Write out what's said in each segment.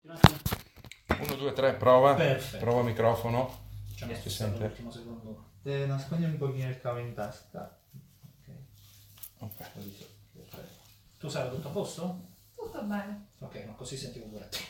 1, 2, 3, prova. Perfetto. Prova microfono. Ci ha messo Si sente? l'ultimo secondo. Te nascondi un pochino il cavo in tasca. Ok. Così perfetto. Tu sai tutto a posto? Tutto bene. Ok, ma così sentivo pure te.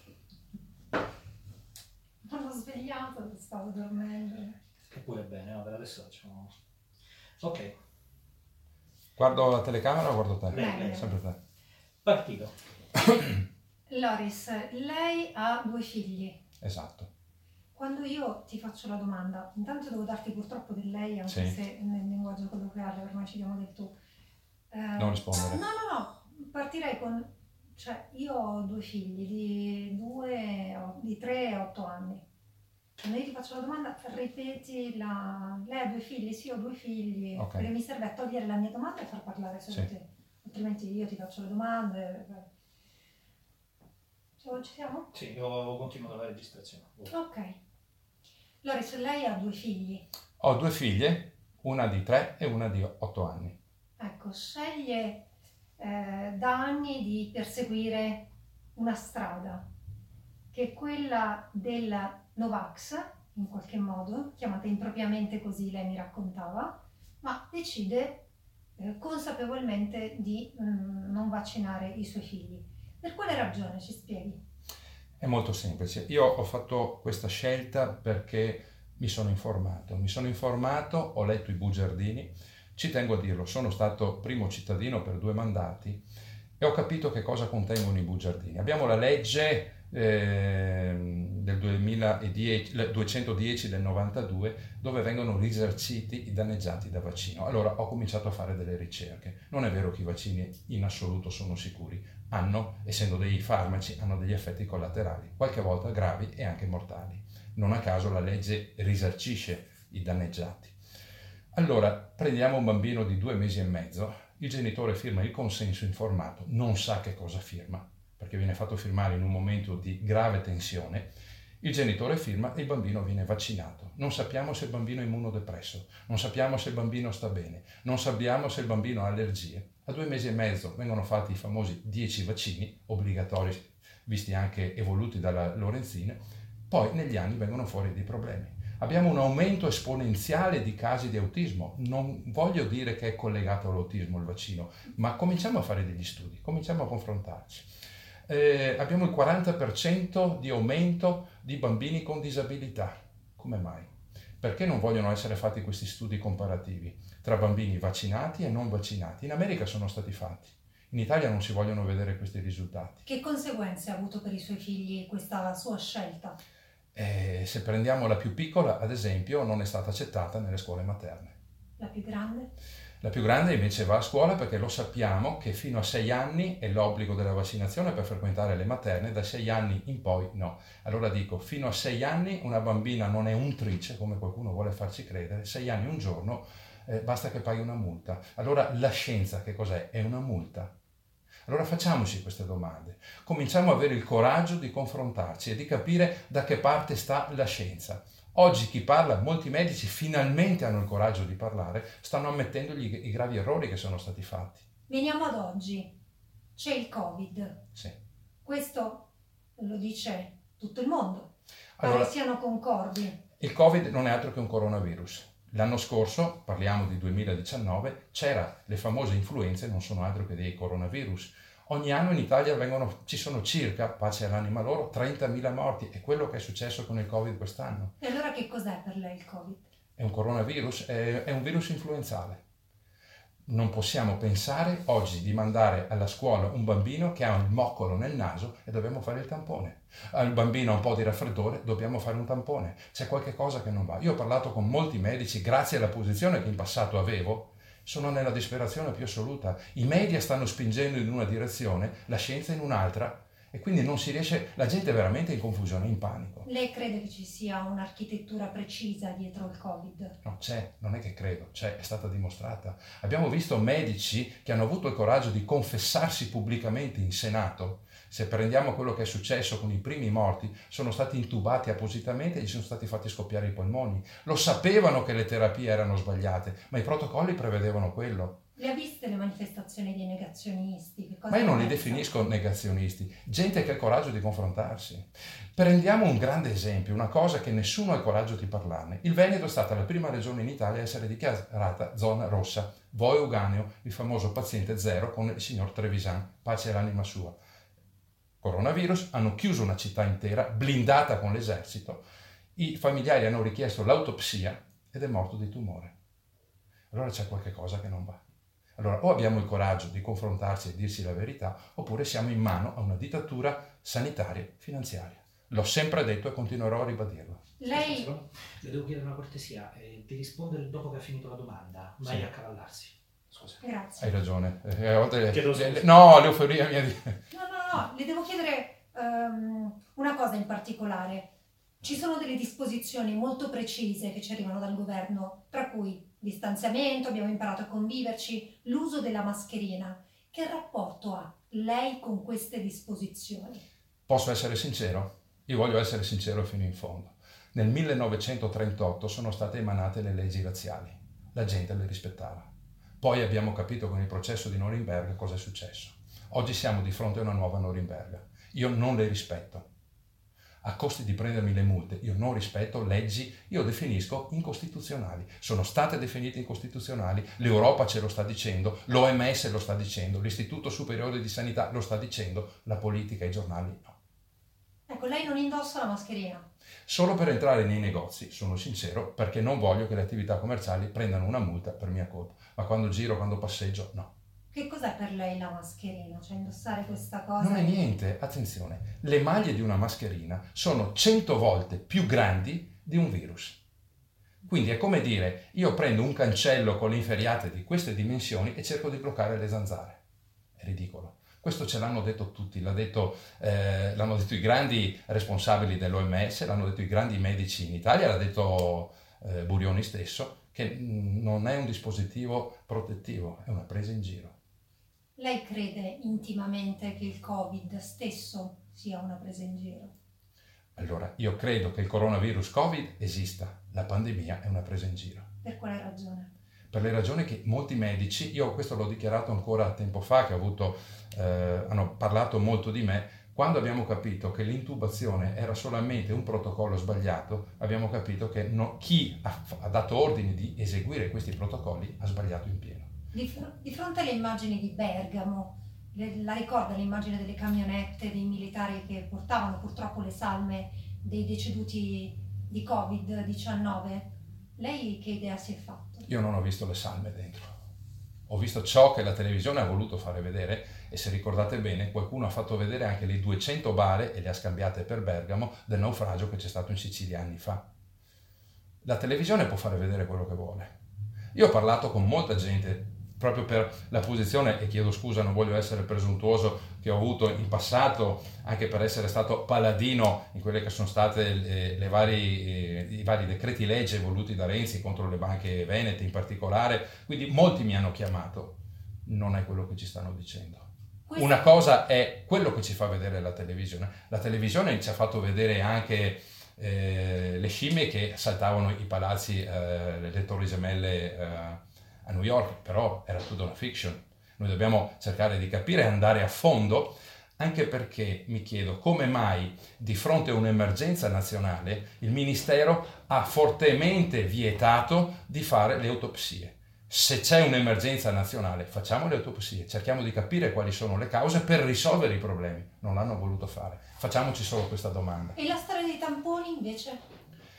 Non l'ho svegliato, stavo dormendo. Che pure è bene, no? Per adesso facciamo. Ok, Guardo la telecamera o guardo te? Lei. Sempre te. partito. Loris, lei ha 2 figli. Esatto. Quando io ti faccio la domanda, intanto devo darti purtroppo del lei, anche Sì. se nel linguaggio colloquiale ormai ci diamo del tu. Non rispondere. No, partirei con... Cioè, io ho 2 figli di 3 e 8 anni. Quando io ti faccio la domanda, ripeti la... Lei ha 2 figli? Sì, ho 2 figli. Ok. Perché mi serve a togliere la mia domanda e far parlare solo Sì. te. Altrimenti io ti faccio le domande. Ci siamo? Sì, io continuo la registrazione. Ok. Loris, lei ha 2 figli. Ho 2 figlie, una di 3 e una di 8 anni. Ecco, sceglie da anni di perseguire una strada che è quella della Novax, in qualche modo, chiamata impropriamente così lei mi raccontava, ma decide consapevolmente di non vaccinare i suoi figli. Per quale ragione, ci spieghi? È molto semplice. Io ho fatto questa scelta perché mi sono informato, ho letto i bugiardini, ci tengo a dirlo, sono stato primo cittadino per 2 mandati e ho capito che cosa contengono i bugiardini. Abbiamo la legge del 2010, 210 del 92, dove vengono risarciti i danneggiati da vaccino. Allora ho cominciato a fare delle ricerche. Non è vero che i vaccini in assoluto sono sicuri. Essendo dei farmaci, hanno degli effetti collaterali, qualche volta gravi e anche mortali. Non a caso la legge risarcisce i danneggiati. Allora, prendiamo un bambino di 2 mesi e mezzo, il genitore firma il consenso informato, non sa che cosa firma, perché viene fatto firmare in un momento di grave tensione. Il genitore firma e il bambino viene vaccinato. Non sappiamo se il bambino è immunodepresso, non sappiamo se il bambino sta bene, non sappiamo se il bambino ha allergie. A 2 mesi e mezzo vengono fatti i famosi 10 vaccini, obbligatori, visti anche evoluti dalla Lorenzin, poi negli anni vengono fuori dei problemi. Abbiamo un aumento esponenziale di casi di autismo. Non voglio dire che è collegato all'autismo il vaccino, ma cominciamo a fare degli studi, cominciamo a confrontarci. Abbiamo il 40% di aumento di bambini con disabilità. Come mai? Perché non vogliono essere fatti questi studi comparativi tra bambini vaccinati e non vaccinati? In America sono stati fatti. In Italia non si vogliono vedere questi risultati. Che conseguenze ha avuto per i suoi figli questa sua scelta? Se prendiamo la più piccola, ad esempio, non è stata accettata nelle scuole materne. La più grande? La più grande invece va a scuola perché lo sappiamo che fino a 6 anni è l'obbligo della vaccinazione per frequentare le materne, da 6 anni in poi no. Allora dico, fino a 6 anni una bambina non è untrice, come qualcuno vuole farci credere, 6 anni un giorno, basta che paghi una multa. Allora la scienza che cos'è? È una multa. Allora facciamoci queste domande, cominciamo a avere il coraggio di confrontarci e di capire da che parte sta la scienza. Oggi chi parla, molti medici finalmente hanno il coraggio di parlare, stanno ammettendo i gravi errori che sono stati fatti. Veniamo ad oggi. C'è il Covid. Sì. Questo lo dice tutto il mondo. Pare Allora, siano concordi. il Covid non è altro che un coronavirus. L'anno scorso, parliamo di 2019, c'era le famose influenze, non sono altro che dei coronavirus. Ogni anno in Italia ci sono circa, pace all'anima loro, 30.000 morti. È quello che è successo con il Covid quest'anno. E allora che cos'è per lei il Covid? È un coronavirus, è un virus influenzale. Non possiamo pensare oggi di mandare alla scuola un bambino che ha il moccolo nel naso e dobbiamo fare il tampone. Il bambino ha un po' di raffreddore, dobbiamo fare un tampone. C'è qualche cosa che non va. Io ho parlato con molti medici, grazie alla posizione che in passato avevo, sono nella disperazione più assoluta. I media stanno spingendo in una direzione, la scienza in un'altra, e quindi non si riesce, la gente è veramente in confusione, in panico. Lei crede che ci sia un'architettura precisa dietro il Covid? No, c'è, non è che credo, c'è, è stata dimostrata. Abbiamo visto medici che hanno avuto il coraggio di confessarsi pubblicamente in Senato. Se prendiamo quello che è successo con i primi morti, sono stati intubati appositamente e gli sono stati fatti scoppiare i polmoni. Lo sapevano che le terapie erano sbagliate, ma i protocolli prevedevano quello. Le ha viste le manifestazioni dei negazionisti? Che cosa Ma io non li pensa? definisco negazionisti, gente che ha il coraggio di confrontarsi. Prendiamo un grande esempio, una cosa che nessuno ha il coraggio di parlarne. Il Veneto è stata la prima regione in Italia a essere dichiarata zona rossa. Voi Euganeo, il famoso paziente zero con il signor Trevisan, pace all'anima sua. Coronavirus, hanno chiuso una città intera, blindata con l'esercito. I familiari hanno richiesto l'autopsia ed è morto di tumore. Allora c'è qualche cosa che non va. Allora, o abbiamo il coraggio di confrontarci e dirsi la verità, oppure siamo in mano a una dittatura sanitaria finanziaria. L'ho sempre detto e continuerò a ribadirlo. Lei, Le devo chiedere una cortesia, di rispondere dopo che ha finito la domanda, mai Sì. accavallarsi. Scusa. grazie. Hai ragione. A volte Chiedo scusa. no, l'euforia mia di... No, le devo chiedere una cosa in particolare. Ci sono delle disposizioni molto precise che ci arrivano dal governo, tra cui distanziamento, abbiamo imparato a conviverci, l'uso della mascherina. Che rapporto ha lei con queste disposizioni? Posso essere sincero? Io voglio essere sincero fino in fondo. Nel 1938 sono state emanate le leggi razziali. La gente le rispettava. Poi abbiamo capito con il processo di Norimberga cosa è successo. Oggi siamo di fronte a una nuova Norimberga. Io non le rispetto. A costi di prendermi le multe, io non rispetto leggi, io definisco incostituzionali. Sono state definite incostituzionali, l'Europa ce lo sta dicendo, l'OMS lo sta dicendo, l'Istituto Superiore di Sanità lo sta dicendo, la politica e i giornali no. Ecco, lei non indossa la mascherina. Solo per entrare nei negozi, sono sincero, perché non voglio che le attività commerciali prendano una multa per mia colpa, ma quando giro, quando passeggio, no. Che cos'è per lei la mascherina? Cioè indossare questa cosa? Non è niente, attenzione, le maglie di una mascherina sono 100 volte più grandi di un virus. Quindi è come dire, io prendo un cancello con le inferriate di queste dimensioni e cerco di bloccare le zanzare. È ridicolo. Questo ce l'hanno detto tutti, l'hanno detto i grandi responsabili dell'OMS, l'hanno detto i grandi medici in Italia, l'ha detto Burioni stesso, che non è un dispositivo protettivo, è una presa in giro. Lei crede intimamente che il Covid stesso sia una presa in giro? Allora, io credo che il coronavirus Covid esista, la pandemia è una presa in giro. Per quale ragione? Per le ragioni che molti medici, io questo l'ho dichiarato ancora tempo fa, che hanno parlato molto di me, quando abbiamo capito che l'intubazione era solamente un protocollo sbagliato, abbiamo capito che chi ha dato ordine di eseguire questi protocolli ha sbagliato in pieno. Di fronte alle immagini di Bergamo, la ricorda l'immagine delle camionette dei militari che portavano purtroppo le salme dei deceduti di Covid-19? Lei che idea si è fatto? Io non ho visto le salme dentro. Ho visto ciò che la televisione ha voluto fare vedere e se ricordate bene qualcuno ha fatto vedere anche le 200 bare e le ha scambiate per Bergamo del naufragio che c'è stato in Sicilia anni fa. La televisione può fare vedere quello che vuole. Io ho parlato con molta gente proprio per la posizione, e chiedo scusa, non voglio essere presuntuoso, che ho avuto in passato, anche per essere stato paladino in quelle che sono state i vari decreti legge voluti da Renzi contro le banche venete in particolare, quindi molti mi hanno chiamato, non è quello che ci stanno dicendo. Una cosa è quello che ci fa vedere la televisione ci ha fatto vedere anche le scimmie che saltavano i palazzi, le torri gemelle a New York, però era tutta una fiction. Noi dobbiamo cercare di capire e andare a fondo, anche perché mi chiedo come mai di fronte a un'emergenza nazionale il Ministero ha fortemente vietato di fare le autopsie. Se c'è un'emergenza nazionale facciamo le autopsie, cerchiamo di capire quali sono le cause per risolvere i problemi. Non l'hanno voluto fare. Facciamoci solo questa domanda. E la storia dei tamponi invece?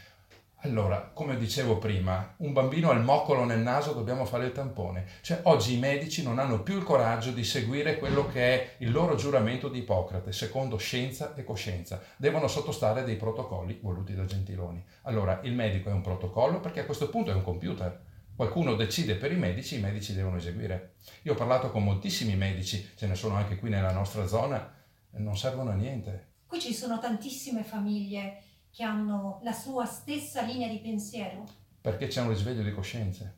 Allora, come dicevo prima, un bambino ha il moccolo nel naso, dobbiamo fare il tampone. Cioè, oggi i medici non hanno più il coraggio di seguire quello che è il loro giuramento di Ippocrate, secondo scienza e coscienza. Devono sottostare a dei protocolli voluti da Gentiloni. Allora, il medico è un protocollo perché a questo punto è un computer. Qualcuno decide per i medici devono eseguire. Io ho parlato con moltissimi medici, ce ne sono anche qui nella nostra zona, non servono a niente. Qui ci sono tantissime famiglie che hanno la sua stessa linea di pensiero. Perché c'è un risveglio di coscienze.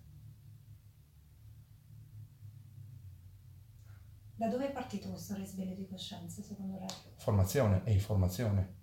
Da dove è partito questo risveglio di coscienze, secondo lei? Formazione e informazione.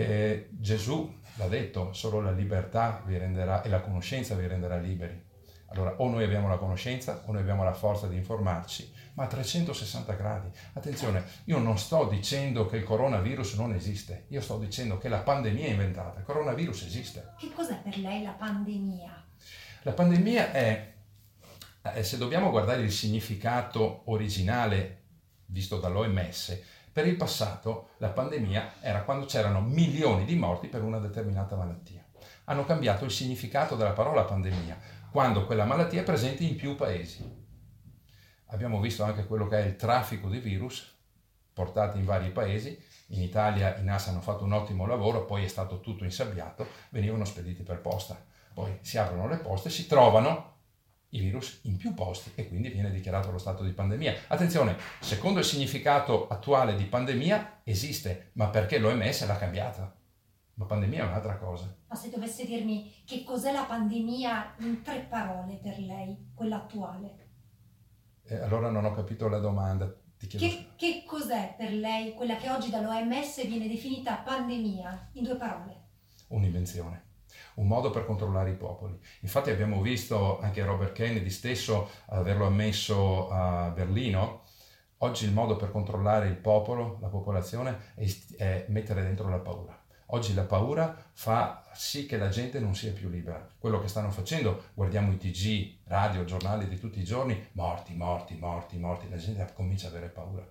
Gesù l'ha detto, solo la libertà vi renderà e la conoscenza vi renderà liberi. Allora, o noi abbiamo la conoscenza o noi abbiamo la forza di informarci, ma a 360 gradi. Attenzione, io non sto dicendo che il coronavirus non esiste, io sto dicendo che la pandemia è inventata, il coronavirus esiste. Che cos'è per lei la pandemia? La pandemia è, se dobbiamo guardare il significato originale visto dall'OMS, per il passato la pandemia era quando c'erano milioni di morti per una determinata malattia. Hanno cambiato il significato della parola pandemia quando quella malattia è presente in più paesi. Abbiamo visto anche quello che è il traffico di virus portati in vari paesi. In Italia i NAS hanno fatto un ottimo lavoro, poi è stato tutto insabbiato, venivano spediti per posta. Poi si aprono le poste, si trovano i virus in più posti e quindi viene dichiarato lo stato di pandemia. Attenzione, secondo il significato attuale di pandemia esiste, ma perché l'OMS l'ha cambiata. Ma pandemia è un'altra cosa. Ma se dovesse dirmi che cos'è la pandemia in 3 parole per lei, quella attuale? Allora non ho capito la domanda. Ti chiedo... Che cos'è per lei quella che oggi dall'OMS viene definita pandemia in 2 parole? Un'invenzione. Un modo per controllare i popoli. Infatti abbiamo visto anche Robert Kennedy stesso averlo ammesso a Berlino. Oggi il modo per controllare il popolo, la popolazione, è mettere dentro la paura. Oggi la paura fa sì che la gente non sia più libera. Quello che stanno facendo, guardiamo i TG, radio, giornali di tutti i giorni, morti, la gente comincia ad avere paura.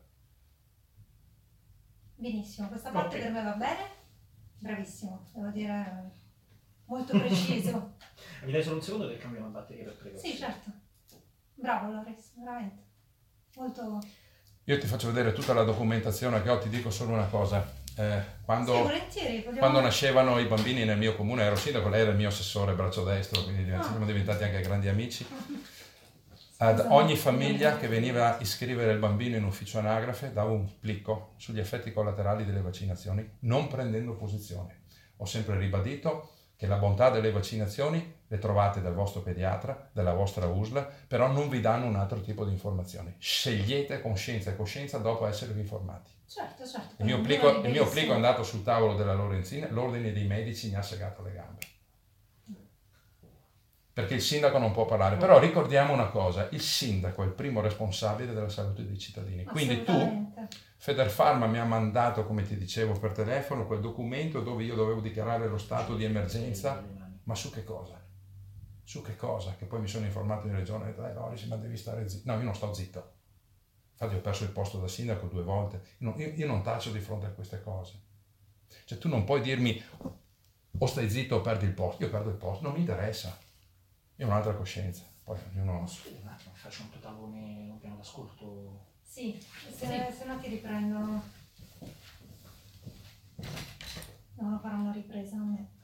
Benissimo, questa parte Ok. per me va bene, bravissimo, devo dire molto preciso. Mi dai solo un secondo che cambiamo la batteria per prego? Sì, certo, bravo Loris, veramente, molto... Io ti faccio vedere tutta la documentazione che ho, ti dico solo una cosa. Sì, Quando volentieri, Quando nascevano i bambini nel mio comune, ero sindaco, lei era il mio assessore braccio destro, quindi siamo diventati anche grandi amici. Ad ogni famiglia che veniva a iscrivere il bambino in ufficio anagrafe davo un plicco sugli effetti collaterali delle vaccinazioni, non prendendo posizione. Ho sempre ribadito che la bontà delle vaccinazioni le trovate dal vostro pediatra, dalla vostra USL, però non vi danno un altro tipo di informazioni. Scegliete con scienza e coscienza dopo esservi informati. Certo. Il mio plico è andato sul tavolo della Lorenzina, l'ordine dei medici mi ha segato le gambe. Perché il sindaco non può parlare. Però ricordiamo una cosa, il sindaco è il primo responsabile della salute dei cittadini. Quindi tu, Federfarma mi ha mandato, come ti dicevo per telefono, quel documento dove io dovevo dichiarare lo stato di emergenza. Ma su che cosa? Su che cosa? Che poi mi sono informato in regione e ho detto, Loris, ma devi stare zitto. No, io non sto zitto. Infatti ho perso il posto da sindaco 2 volte. Io non taccio di fronte a queste cose. Cioè tu non puoi dirmi o stai zitto o perdi il posto. Io perdo il posto, non mi interessa. Io ho un'altra coscienza. Poi ognuno... Scusa un attimo, faccio un totalone, un piano d'ascolto. Sì, se no ti riprendono. Devono fare una ripresa a me.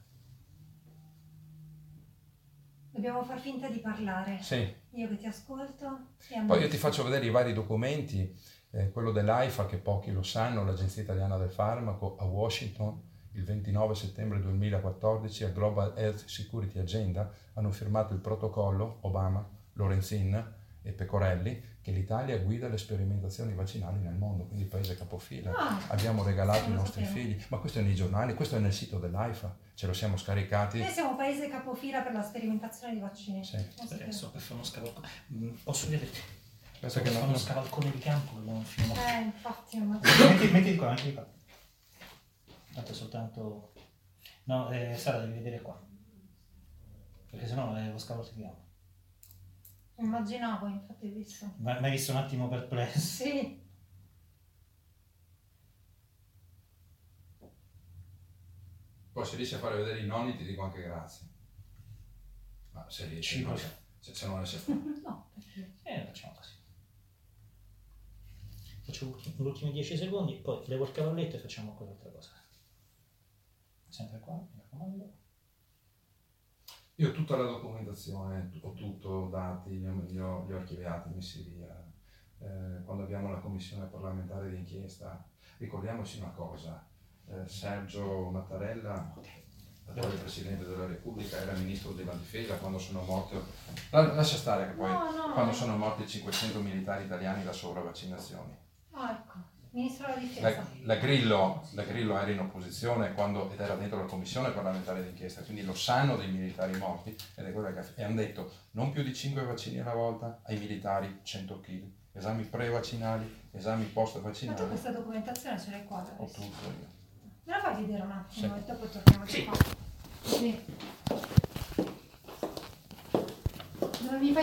Dobbiamo far finta di parlare. Sì. Io che ti ascolto. Poi io ti faccio vedere i vari documenti, quello dell'AIFA che pochi lo sanno, l'Agenzia Italiana del Farmaco a Washington il 29 settembre 2014 al Global Health Security Agenda hanno firmato il protocollo Obama, Lorenzin e Pecorelli che l'Italia guida le sperimentazioni vaccinali nel mondo, quindi paese capofila. Abbiamo regalato i nostri figli, ma questo è nei giornali, questo è nel sito dell'AIFA, ce lo siamo scaricati. Noi siamo un paese capofila per la sperimentazione di vaccini. Sì. Adesso per fare uno scavalcone. Posso chiederti? Penso Per che fare non... uno scavalcone di campo dobbiamo filmare. Infatti, Metti di qua. Tanto soltanto... No, Sara devi vedere qua. Perché sennò lo scavalco di campo. immaginavo, infatti ho visto. Ma hai visto un attimo perplesso? Sì. Poi se riesci a fare vedere i nonni ti dico anche grazie. Ma se riesci, no, se non riesci a fare. No, perché? Facciamo così. Faccio gli ultimi 10 secondi, poi levo il cavalletto e facciamo quell'altra cosa. Sempre qua, mi raccomando. Io ho tutta la documentazione, ho tutto, dati, li ho archiviati, messi via. Quando abbiamo la commissione parlamentare di inchiesta, ricordiamoci una cosa, Sergio Mattarella, attuale Presidente della Repubblica, era Ministro della Difesa quando sono morti, lascia stare che poi, quando sono morti 500 militari italiani da sovravaccinazioni. Ecco. Ministro della Difesa. La Grillo era in opposizione ed era dentro la commissione parlamentare d'inchiesta, quindi lo sanno dei militari morti e hanno detto non più di 5 vaccini alla volta ai militari 100 kg, esami pre-vaccinali, esami Ma tu post-vaccinali. questa documentazione ce l'hai qua Ho adesso? tutto io. Me la fai vedere un attimo Sì. e dopo torniamo Sì. qua. Sì. Dove mi fai